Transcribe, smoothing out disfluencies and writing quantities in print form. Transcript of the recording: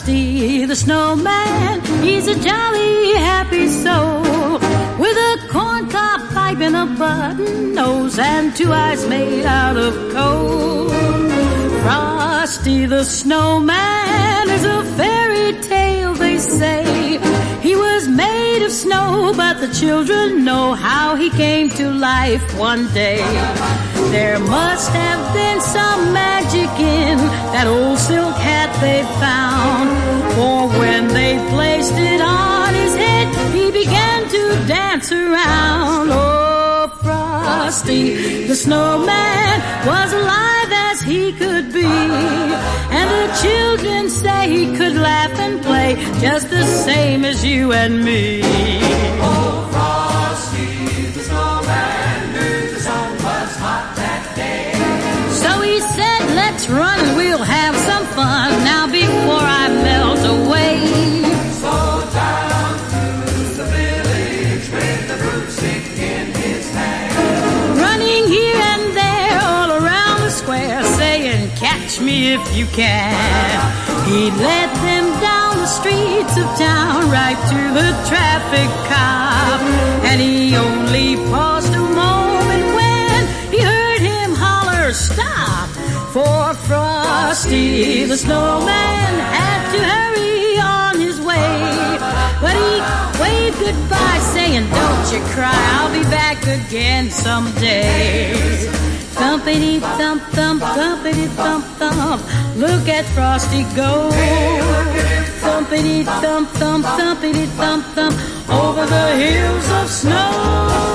Frosty the Snowman, he's a jolly happy soul, with a corncob pipe and a button nose and two eyes made out of coal. Frosty the Snowman is a fairy tale, they say. He was made of snow, but the children know how he came to life one day. There must have been some magic in that old silk hat they found, for when they placed it on his head, he began to dance around. Oh, Frosty the Snowman was alive as he could be, and the children say he could laugh and play just the same as you and me. Oh, Frosty the Snowman knew the sun was hot that day. So he said, let's run and we'll have some fun now before I melt away. So down to the village with the broomstick in his hand, Running here and there all around the square, saying, catch me if you can. He led them down the streets of town right to the traffic cop, and he only paused a moment when he heard him holler, stop! For Frosty the Snowman had to hurry on his way, but he waved goodbye saying, don't you cry, I'll be back again someday. Thumpity thump thump, thumpity thump thump, look at Frosty go. Thumpity thump thump, thumpity thump thump, over the hills of snow.